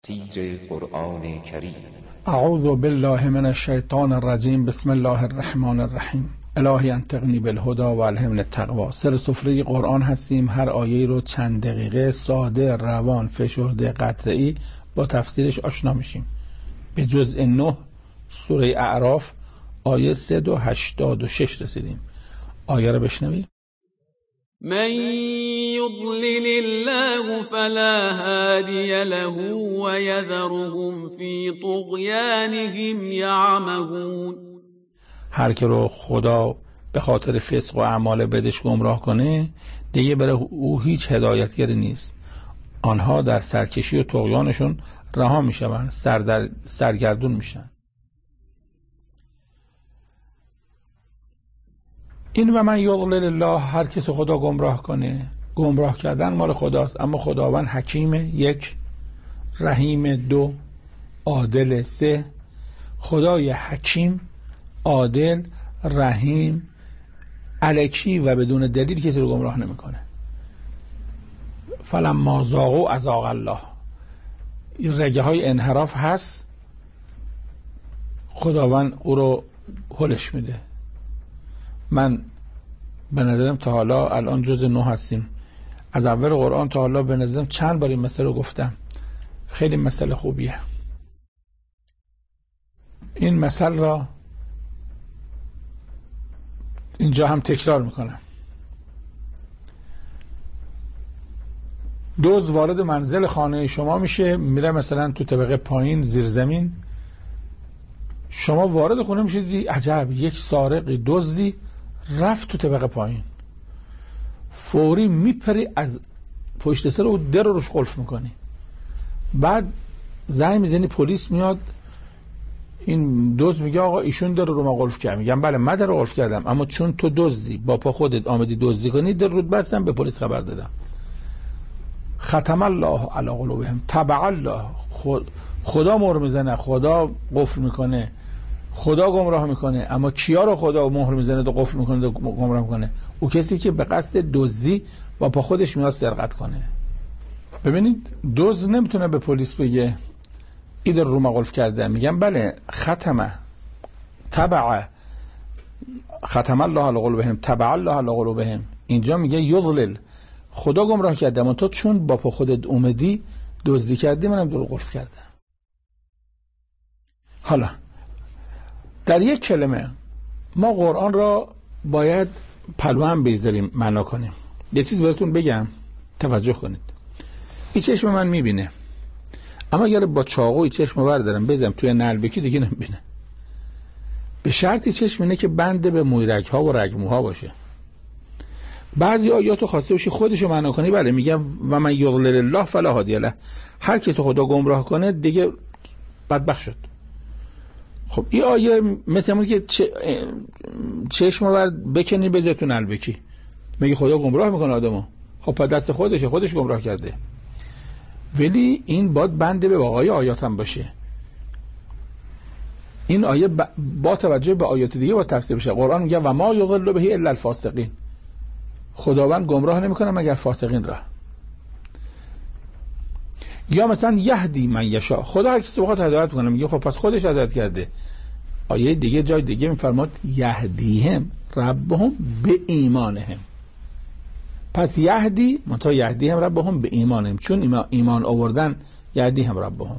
تفسیر قرآن کریم. اعوذ بالله من الشیطان الرجیم. بسم الله الرحمن الرحیم. الهی انطقنی بالهدی و الهمنی التقوی. سر سفره قرآن هستیم. هر آیه رو چند دقیقه ساده، روان، فشرده، قطعی با تفسیرش آشنا میشیم. به جزء 9 سوره اعراف آیه 386 رسیدیم. آیه رو بشنویم. من يضلل الله فلا هادي له ويذرهم في طغيانهم يعمهون. هر که رو خدا به خاطر فسق و اعمال بدش گمراه کنه، دیگه برای او هیچ هدایتگری نیست. آنها در سرکشی و طغیانشون رها میشن، سرگردون میشن. این و من یضلل الله، هر کس خدا گمراه کنه، گمراه کردن مال خداست، اما خداوند حکیم، 1، رحیم، 2، عادل، 3. خدای حکیم، عادل، رحیم، الکی و بدون دلیل کسی رو گمراه نمیکنه. فلما زاغوا ازاغ الله. این رگه های انحراف هست، خداوند او رو هلش میده. من به نظرم تا حالا الان جزء 9 هستیم، از اول قرآن تا حالا به نظرم چند بار این مسئله رو گفتم. خیلی مسئله خوبیه. این مسئله را اینجا هم تکرار میکنم. دزد وارد منزل خانه شما میشه، میره مثلا تو طبقه پایین زیر زمین. شما وارد خونه میشید، عجب، یک سارقی، دزدی رفت تو طبقه پایین. فوری میپری از پشت سر و در رو روش قلف میکنی. بعد زنگ میزنی، پلیس میاد. این دزد میگه آقا ایشون در رو ما قلف کرد. میگم بله من در رو قلف کردم، اما چون تو دزدی با پا خودت آمدی دزدی کنی، در رود بستم، به پلیس خبر دادم. ختم الله علی قلوبهم، طبع الله. خدا مهر میزنه، خدا قفل میکنه، خدا گمراه میکنه. اما کیا رو خدا مهر میزنه و قفل میکنه و گمراه میکنه؟ او کسی که به قصد دزدی با پا خودش میاد سرقت کنه. ببینید، دزد نمیتونه به پلیس بگه ایدر رو ما قلف کرده. میگم بله، ختم الله علی قلوبهم، طبع الله علی قلوبهم. اینجا میگه یضلل، خدا گمراه کرده، اما تو چون با پا خودت اومدی دزدی کردی، منم در رو قلف کردم. حالا در یک کلمه ما قرآن را باید پلو هم بذاریم، معنا کنیم. یه چیز براتون بگم، توجه کنید. این چشم من میبینه، اما اگر با چاقوی چشم بردارم بزنم توی نلبکی، دیگه نمیبینه. به شرطی چشم اینه که بنده به مویرگ ها و رگموها باشه. بعضی آیاتو خواسته باشی خودشو معنا کنی، بله میگم و من یضلل الله فلا هادی له، هر کس خدا گمراه کنه دیگه بدبخت شد. خب این آیه مثل همون که چشم ورد بکنی بذاری تو نلبکی، میگه خدا گمراه میکنه آدمو. خب پس دست خودش گمراه کرده. ولی این باید بنده به واقعی آیات هم باشه. این آیه با توجه به آیات دیگه با تفسیر بشه. قرآن میگه و ما یضل به الا الفاسقین، خداوند گمراه نمیکنه مگر فاسقین را. یا مثلا یهدی من یشاء، خدا هر کسی بخواد هدایت کنه، میگه خب پس خودش هدایت کرده. آیه دیگه جای دیگه میفرماد یهدیهم ربهم به ایمانهم. پس یهدی منتها یهدیهم ربهم به ایمانهم، چون ایمان آوردن یهدیهم ربهم.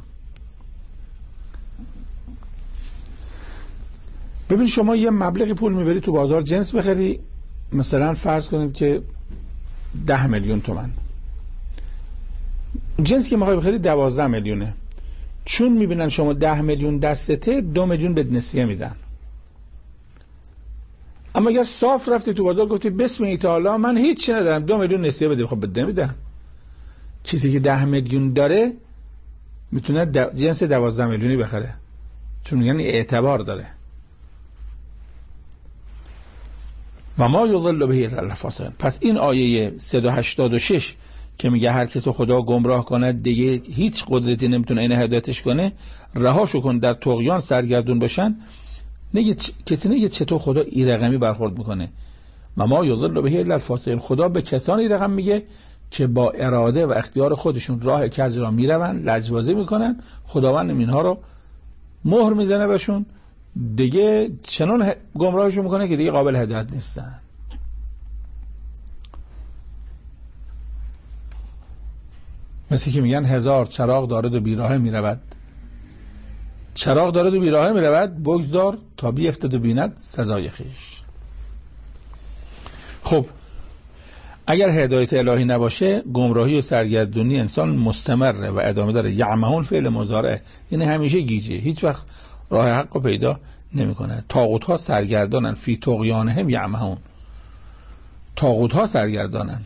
ببین شما یه مبلغی پول میبری تو بازار جنس بخری، مثلا فرض کنید که 10 میلیون تومان. جنس که میخوای بخری 12 میلیونه. چون میبینن شما 10 میلیون دستته، 2 میلیون به نسیه میدن. اما اگر صاف رفتی تو بازار گفتی بسم الله تعالی من هیچ چی ندارم، 2 میلیون نسیه بده، خب بده نمیدن. چیزی که 10 میلیون داره میتونه جنس 12 میلیونی بخره، چون میگن اعتبار داره. و ما یضل به الا الفاسقین. پس این آیه 386 که میگه هر کس خدا گمراه کنه دیگه هیچ قدرتی نمیتونه این هدایتش کنه، رهاشو کن در طغیان سرگردون باشن. کسی نگه چطور خدا این رقمی برخورد میکنه. و ما یضل به الا الفاسقین، خدا به کسانی رقم میگه که با اراده و اختیار خودشون راه کج را میروند، لجبازی میکنن، خداوند اینها رو مهر میزنه بهشون، دیگه چنان گمراهشون میکنه که دیگه قابل هدایت نیستن. مثل که میگن 1000 چراغ دارد و بیراهه میرود. چراغ دارد و بیراهه میرود، بگذار تا بیفتد و بیند سزای خویش. خب اگر هدایت الهی نباشه، گمراهی و سرگردونی انسان مستمره و ادامه داره. یعمهون فعل مضارع، یعنی همیشه گیجه، هیچ وقت راه حق رو پیدا نمیکنه. طاغوت ها سرگردانن، فی طغیانهم یعمهون. طاغوت ها سرگردانن.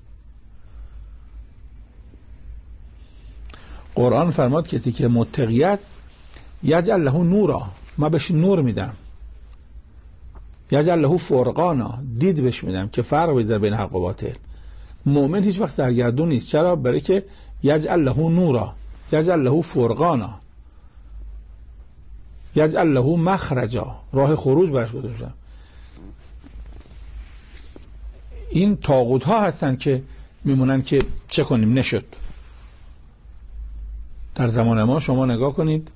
قرآن فرماد کسی که متقیت یجعل له نورا، ما بهش نور میدم. یجعل له فرقانا، دید بهش میدم که فرق بذاره بین حق و باطل. مؤمن هیچ وقت سرگردون نیست. چرا؟ برای که یجعل له نورا، یجعل له فرقانا، یجعل له مخرجا، راه خروج برش گذاشتم. این طاغوت ها هستن که میمونن که چه کنیم نشد. در زمان ما شما نگاه کنید،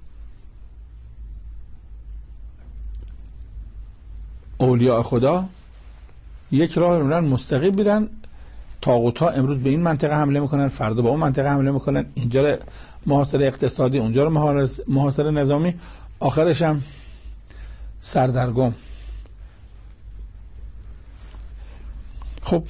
اولیاء خدا یک راه رو میرن مستقیم میرن، طاغوت ها امروز به این منطقه حمله میکنن، فردا به اون منطقه حمله میکنن، اینجا رو محاصره اقتصادی، اونجا رو محاصره نظامی، آخرش هم سردرگم. خب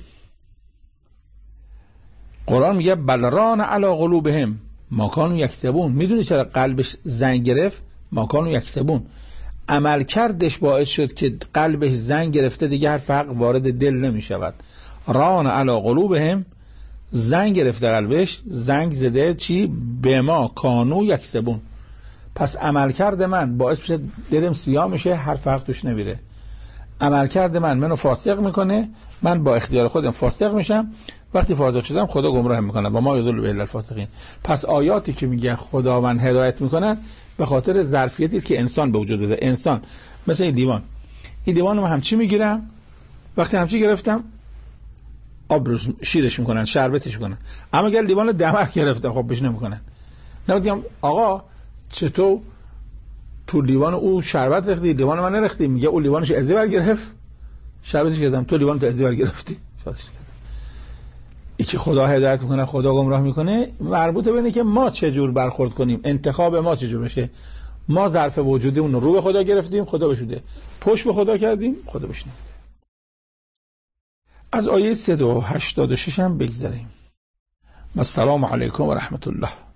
قرآن میگه بل ران علی قلوبهم ما کانوا یکسبون. میدونی چرا قلبش زنگ گرفت؟ ما کانوا یکسبون، عمل کردش باعث شد که قلبش زنگ گرفته، دیگه حرف حق وارد دل نمی شود. ران علی قلوبهم، زنگ گرفته قلبش، زنگ زده چی؟ به ما کانوا یکسبون. پس عمل کرد من باعث میشه دلم سیاه میشه، حرف حق توش نمیره. عمل کرد منو فاسق میکنه، من با اختیار خودم فاسق میشم. وقتی فاسق شدم خدا گمراه میکنه و ما یضل به الفاسقین. پس آیاتی که میگه خداوند هدایت میکنه به خاطر ظرفیتی است که انسان به وجود بیاره. انسان مثل این دیوان، این دیوان رو همچی میگیرم، وقتی همچی گرفتم آب روش شیرش میکنن، شربتش میکنن. اما اگر دیوان دمر گرفته خب بهش نمیکنن. نمیگم آقا چطور تو لیوان او شربت ریختی، لیوان من نریختی؟ میگه او لیوانش ازی برگرفت، شربتش کردم، تو لیوان تو ازی برگرفتی. این که خدا هدایت میکنه، خدا گمراه میکنه، مربوط به اینه که ما چه جور برخورد کنیم، انتخاب ما چه جور بشه. ما ظرف وجودیمون رو به خدا گرفتیم، خدا بشوده. پشت به خدا کردیم، خدا بشنید. از آیه 386 هم بگذاریم. السلام علیکم و رحمت الله.